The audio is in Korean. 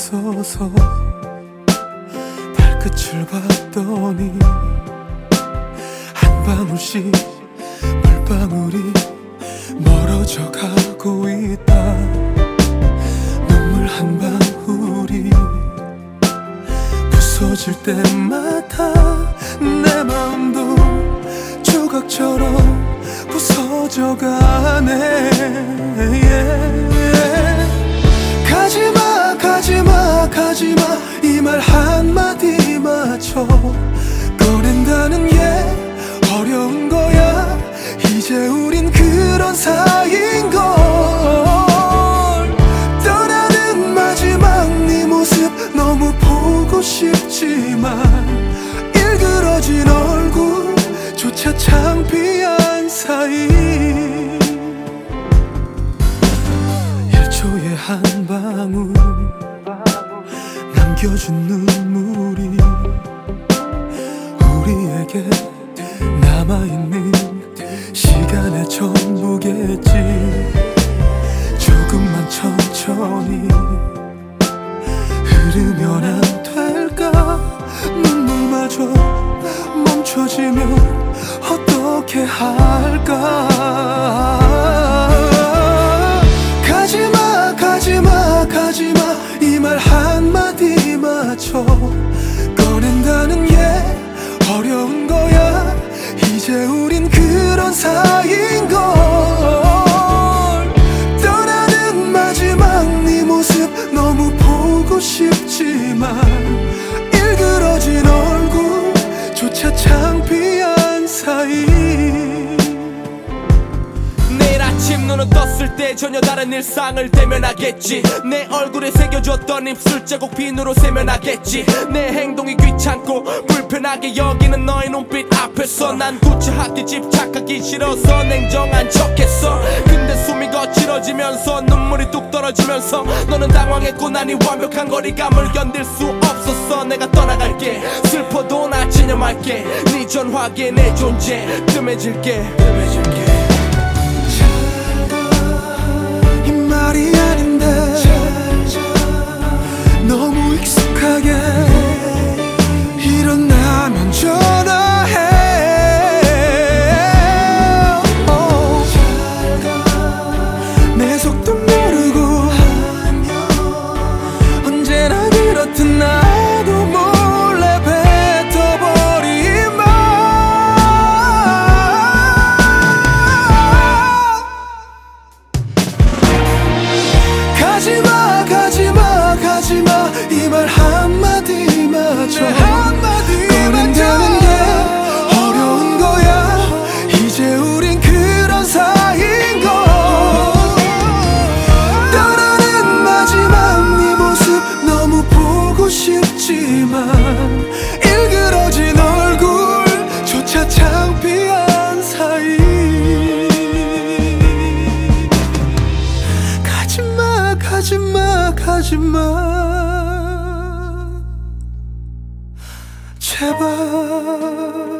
서서 발끝을 봤더니 한 방울씩 물방울이 멀어져 가고 있다. 눈물 한 방울이 부서질 때마다 내 마음도 조각처럼 부서져 가네. 가지마 가지마 가지마 이 말 한마디마저 꺼낸다는 게 어려운 거야. 이제 우린 그런 사이인걸. 떠나는 마지막 네 모습 너무 보고 싶지만 일그러진 얼굴조차 창피한 사이. 1초의 한 방울 남겨준 눈물이 우리에게 남아있는 시간의 전부겠지. 조금만 천천히 흐르면 안 될까. 눈물마저 멈춰지면 어떻게 할까. 가지마 가지마 가지마 이 말 한마디마저 꺼낸다는 게 어려운 거야. 이제 우린 그런 사이인걸. 떠나는 마지막 네 모습 너무 보고 싶지만 일그러진 얼굴조차 창피한 사이. 내일 아침 눈은 떴을 때 전혀 다른 일상을 대면하겠지. 내 얼굴에 새겨줬던 입술 자국 비누로 세면하겠지. 내 행동이 귀찮고 불편하게 여기는 너의 눈빛 앞에서 난 구차하게 집착하기 싫어서 냉정한 척했어. 근데 숨이 거칠어지면서 눈물이 뚝 떨어지면서 너는 당황했고 난 이 완벽한 거리감을 견딜 수 없었어. 내가 떠나갈게. 슬퍼도 나 체념할게. 네 전화기에 내 존재 뜸해질게. 이 말이 아닌데 너무 익숙하게 일어나면 전화해. 내 속도 모르고 언제나 그렇듯 나도 몰래 뱉어버린 말. 가지마 가지마 가지마 이 말 한마디마저 꺼낸다는 게 어려운 거야. 이제 우린 그런 사이인걸. 떠나는 마지막 네 모습 너무 보고 싶지만 일그러진 얼굴조차 창피한 사이. 가지마 가지마 가지마 제발.